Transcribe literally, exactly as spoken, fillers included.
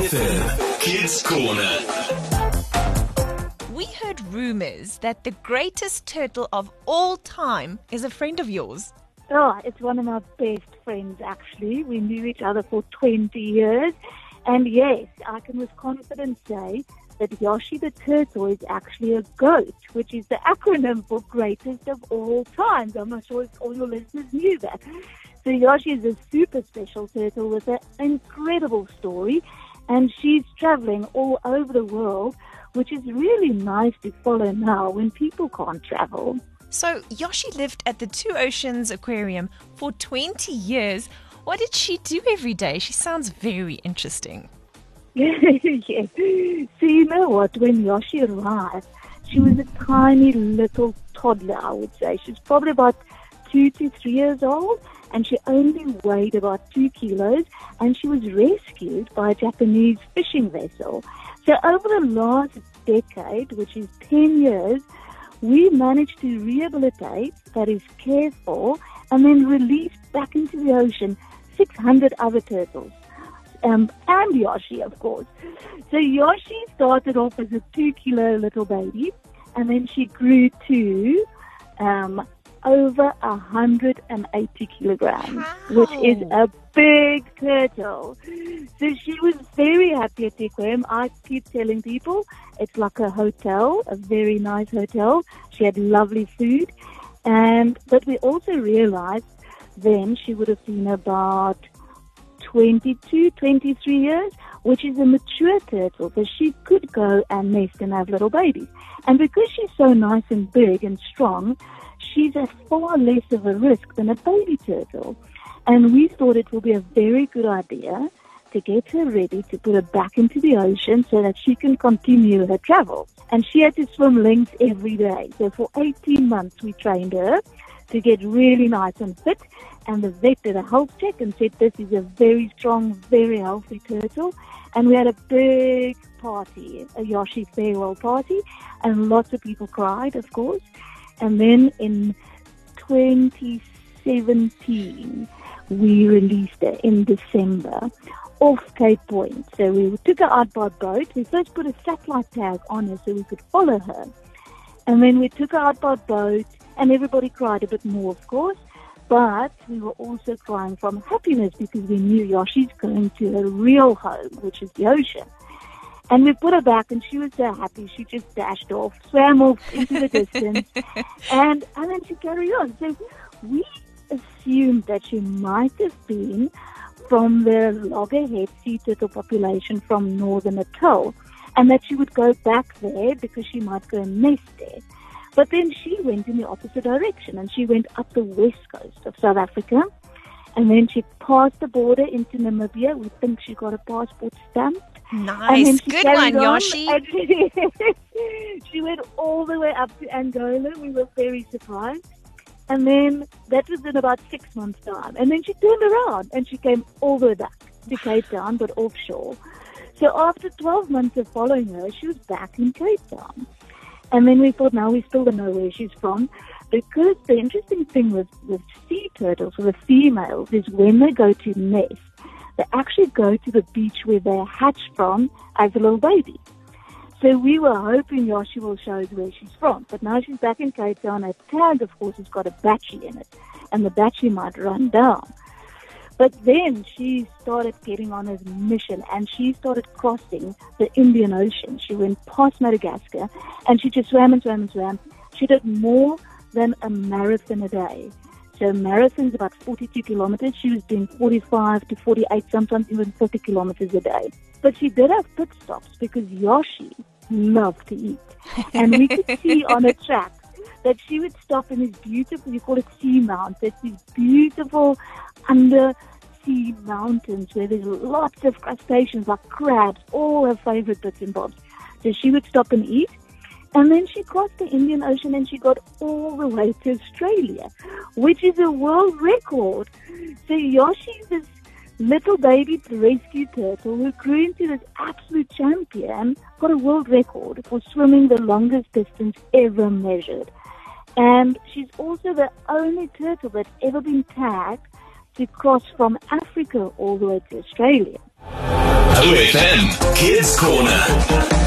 F M Kids Corner. We heard rumors that the greatest turtle of all time is a friend of yours. Oh, it's one of my best friends, actually. We knew each other for twenty years. And yes, I can with confidence say that Yoshi the turtle is actually a GOAT, which is the acronym for greatest of all times. I'm not sure if all your listeners knew that. So Yoshi is a super special turtle with an incredible story, and she's traveling all over the world, which is really nice to follow now when people can't travel. So Yoshi lived at the Two Oceans Aquarium for twenty years. What did she do every day? She sounds very interesting. Yes. So you know what? When Yoshi arrived, she was a tiny little toddler, I would say. She's probably about two to three years old, and she only weighed about two kilos, and she was rescued by a Japanese fishing vessel. So over the last decade, which is ten years, we managed to rehabilitate, that is care for, and then release back into the ocean six hundred other turtles. Um, and Yoshi, of course. So Yoshi started off as a two-kilo little baby, and then she grew to um, over one hundred eighty kilograms, Wow. which is a big turtle. So she was very happy at the aquarium. I keep telling people it's like a hotel, a very nice hotel. She had lovely food. and But we also realized then she would have been about twenty-two, twenty-three years, which is a mature turtle, so she could go and nest and have little babies. And because she's so nice and big and strong, she's at far less of a risk than a baby turtle. And we thought it would be a very good idea to get her ready to put her back into the ocean so that she can continue her travel. And she had to swim lengths every day. So for eighteen months we trained her to get really nice and fit, and the vet did a health check and said this is a very strong, very healthy turtle. And we had a big party, a Yoshi farewell party, and lots of people cried, of course. And then in twenty seventeen, we released her in December off Cape Point. So we took her out by boat. We first put a satellite tag on her so we could follow her. And then we took her out by boat, and everybody cried a bit more, of course. But we were also crying from happiness because we knew Yoshi's going to her real home, which is the ocean. And we put her back, and she was so happy. She just dashed off, swam off into the distance, and, and then she carried on. So we assumed that she might have been from the loggerhead sea turtle population from northern Atoll, and that she would go back there because she might go and nest there. But then she went in the opposite direction, and she went up the west coast of South Africa, and then she passed the border into Namibia. We think she got a passport stamped. Nice. Good one, Yoshi. On, she, she went all the way up to Angola. We were very surprised. And then that was in about six months' time. And then she turned around and she came all the way back to Cape Town, but offshore. So after twelve months of following her, she was back in Cape Town. And then we thought, now we still don't know where she's from, because the interesting thing with, with sea turtles, with the females, is when they go to nest, they actually go to the beach where they hatched from as a little baby. So we were hoping Yoshi will show us where she's from. But now she's back in Cape Town. Her tag, of course, has got a battery in it, and the battery might run down. But then she started getting on a mission, and she started crossing the Indian Ocean. She went past Madagascar, and she just swam and swam and swam. She did more than a marathon a day. So marathon's about forty-two kilometers. She was doing forty-five to forty-eight, sometimes even fifty kilometers a day. But she did have pit stops because Yoshi loved to eat. And we could see on her track that she would stop in these beautiful, you call it sea mounts, it's these beautiful undersea mountains where there's lots of crustaceans like crabs, all her favorite bits and bobs. So she would stop and eat. And then she crossed the Indian Ocean and she got all the way to Australia, which is a world record. So Yoshi's this little baby rescue turtle who grew into this absolute champion, got a world record for swimming the longest distance ever measured. And she's also the only turtle that's ever been tagged to cross from Africa all the way to Australia. O F M Kids Corner.